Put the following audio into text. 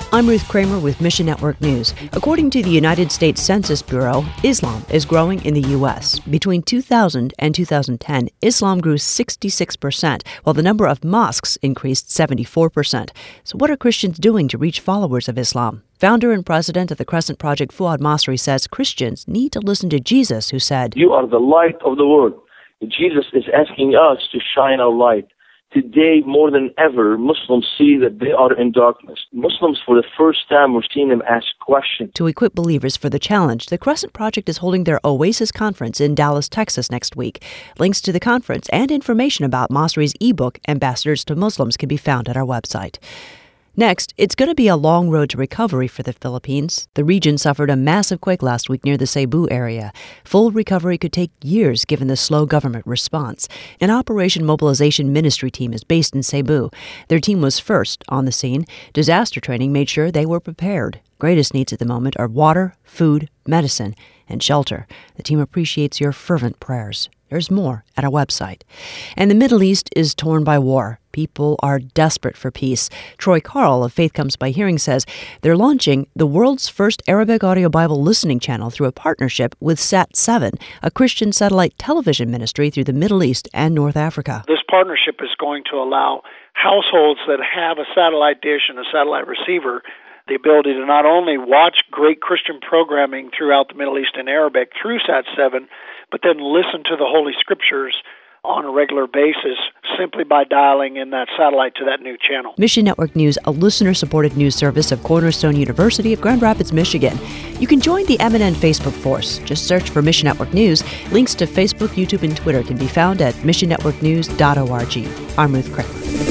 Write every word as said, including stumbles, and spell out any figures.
I'm Ruth Kramer with Mission Network News. According to the United States Census Bureau, Islam is growing in the U S. Between two thousand and two thousand ten, Islam grew sixty-six percent, while the number of mosques increased seventy-four percent. So what are Christians doing to reach followers of Islam? Founder and president of the Crescent Project, Fuad Masri, says Christians need to listen to Jesus, who said, "You are the light of the world." Jesus is asking us to shine our light. Today, more than ever, Muslims see that they are in darkness. Muslims, for the first time, we're seeing them ask questions. To equip believers for the challenge, the Crescent Project is holding their Oasis Conference in Dallas, Texas next week. Links to the conference and information about Masri's ebook, Ambassadors to Muslims, can be found at our website. Next, it's going to be a long road to recovery for the Philippines. The region suffered a massive quake last week near the Cebu area. Full recovery could take years given the slow government response. An Operation Mobilization Ministry team is based in Cebu. Their team was first on the scene. Disaster training made sure they were prepared. Greatest needs at the moment are water, food, medicine, and shelter. The team appreciates your fervent prayers. There's more at our website. And the Middle East is torn by war. People are desperate for peace. Troy Carl of Faith Comes by Hearing says they're launching the world's first Arabic audio Bible listening channel through a partnership with Sat seven, a Christian satellite television ministry through the Middle East and North Africa. This partnership is going to allow households that have a satellite dish and a satellite receiver the ability to not only watch great Christian programming throughout the Middle East in Arabic through Sat seven, but then listen to the Holy Scriptures on a regular basis simply by dialing in that satellite to that new channel. Mission Network News, a listener-supported news service of Cornerstone University of Grand Rapids, Michigan. You can join the M N N Facebook force. Just search for Mission Network News. Links to Facebook, YouTube, and Twitter can be found at mission network news dot org. I'm Ruth Kramer.